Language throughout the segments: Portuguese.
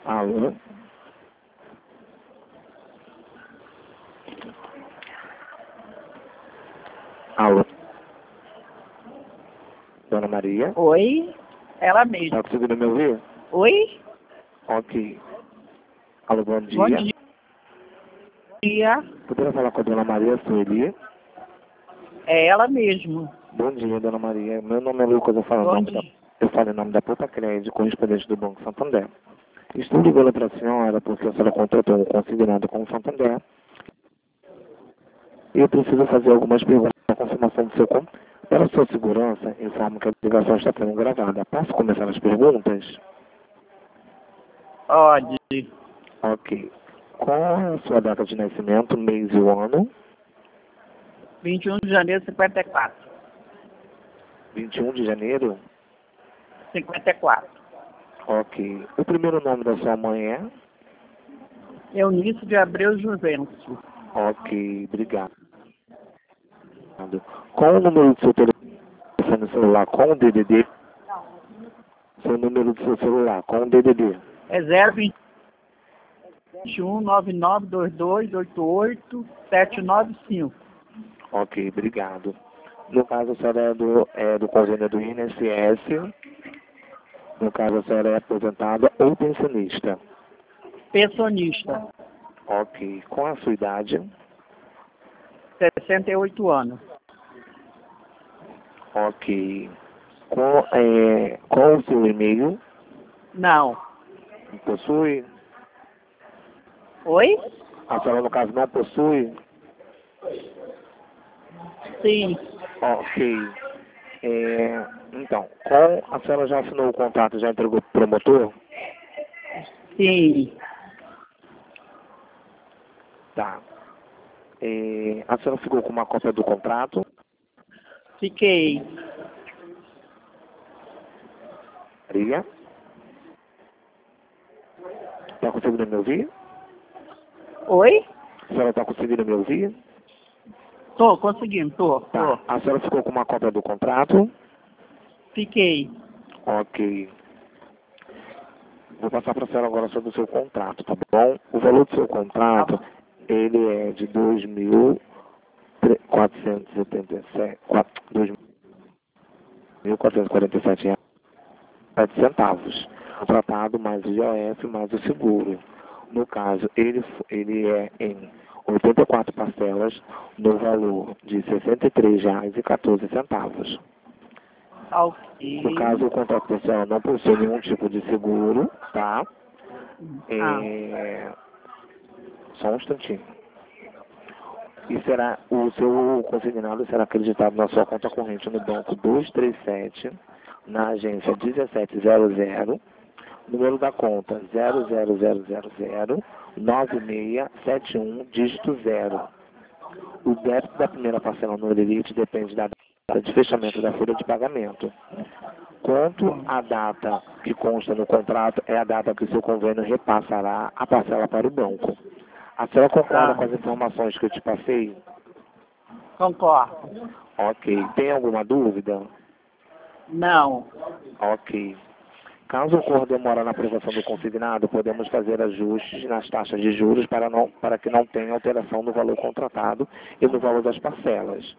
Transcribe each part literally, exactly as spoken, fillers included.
Alô? Alô? Dona Maria? Oi, ela mesma. Tá conseguindo me ouvir? Oi, Ok. Alô, bom dia. bom dia. Poderia falar com a Dona Maria Sueli? É ela mesmo. Bom dia, Dona Maria. Meu nome é Lucas, eu falo, Bom nome da, dia. eu falo em nome da Poupa Crédito, correspondente do Banco Santander. Estou ligando para a senhora porque a senhora contratou um consignado com o Santander. E eu preciso fazer algumas perguntas para confirmação do seu conto. Para sua segurança, informo que a ligação está sendo gravada. Posso começar as perguntas? Pode. Ok. Qual é a sua data de nascimento, mês e o ano? vinte e um de janeiro de cinquenta e quatro. vinte e um de janeiro? cinquenta e quatro. Ok. O primeiro nome da sua mãe é? Eunice de Abreu Juvencio. Ok, obrigado. Qual o número do seu telefone celular com o D D D? Seu número do seu celular com o D D D? É zero vinte e um nove nove dois dois oito oito sete nove cinco. Ok, obrigado. No caso, a senhora é do, é do convênio do I N S S. No caso, a senhora é aposentada ou pensionista. Pensionista. Ok. Qual a sua idade? sessenta e oito anos. Ok. Qual é, qual o seu e-mail? Não. Possui? Oi? A senhora, no caso, não possui? Sim. Ok. É, então, com, a senhora já assinou o contrato, já entregou para o promotor? Sim. Tá. É, a senhora ficou com uma cópia do contrato? Fiquei. Maria? Está conseguindo me ouvir? Oi? A senhora está conseguindo me ouvir? Tô conseguindo, tô, Tá. tô. A senhora ficou com uma cópia do contrato? Fiquei. Ok. Vou passar para a senhora agora sobre o seu contrato, tá bom? O valor do seu contrato, ele é de dois mil quatrocentos e setenta e sete, dois mil quatrocentos e quarenta e sete reais e sete centavos. Tratado mais o I O F mais o seguro. No caso, ele, ele é em oitenta e quatro parcelas no valor de sessenta e três reais e quatorze centavos. Ok. No caso, o contrato pessoal não possui nenhum tipo de seguro, tá? Ah, É... Só um instantinho. E será, o seu consignado será acreditado na sua conta corrente no banco duzentos e trinta e sete, na agência dezessete zero zero, número da conta zero zero zero zero zero nove seis sete um, dígito zero. O débito da primeira parcela no limite depende da data de fechamento da folha de pagamento. Quanto à data que consta no contrato, é a data que o seu convênio repassará a parcela para o banco. A senhora concorda ah, com as informações que eu te passei? concordo. Ok. Tem alguma dúvida? Não. Ok. Caso ocorra demora na aprovação do consignado, podemos fazer ajustes nas taxas de juros para, não, para que não tenha alteração no valor contratado e no valor das parcelas.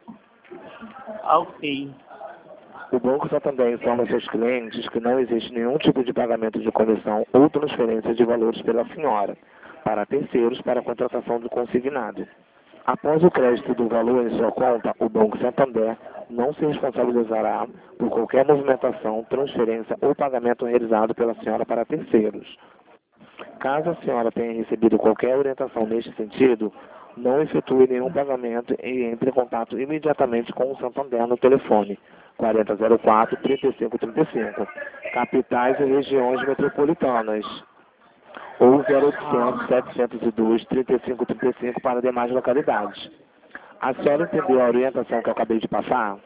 Ok. O Banco Santander informa seus clientes que não existe nenhum tipo de pagamento de comissão ou transferência de valores pela senhora para terceiros para a contratação do consignado. Após o crédito do valor em sua conta, o Banco Santander não se responsabilizará por qualquer movimentação, transferência ou pagamento realizado pela senhora para terceiros. Caso a senhora tenha recebido qualquer orientação neste sentido, não efetue nenhum pagamento e entre em contato imediatamente com o Santander no telefone quarenta zero quatro, trinta e cinco trinta e cinco, capitais e regiões metropolitanas, ou zero oitocentos, setecentos e dois, trinta e cinco trinta e cinco para demais localidades. A senhora entendeu a orientação que eu acabei de passar?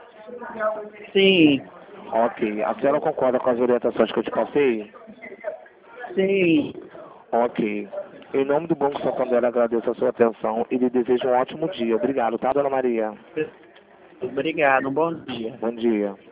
Sim. Ok. A senhora concorda com as orientações que eu te passei? Sim. Ok. Em nome do Banco Santander, agradeço a sua atenção e lhe desejo um ótimo dia. Obrigado, tá, Dona Maria? Obrigado. Um bom dia. Bom dia.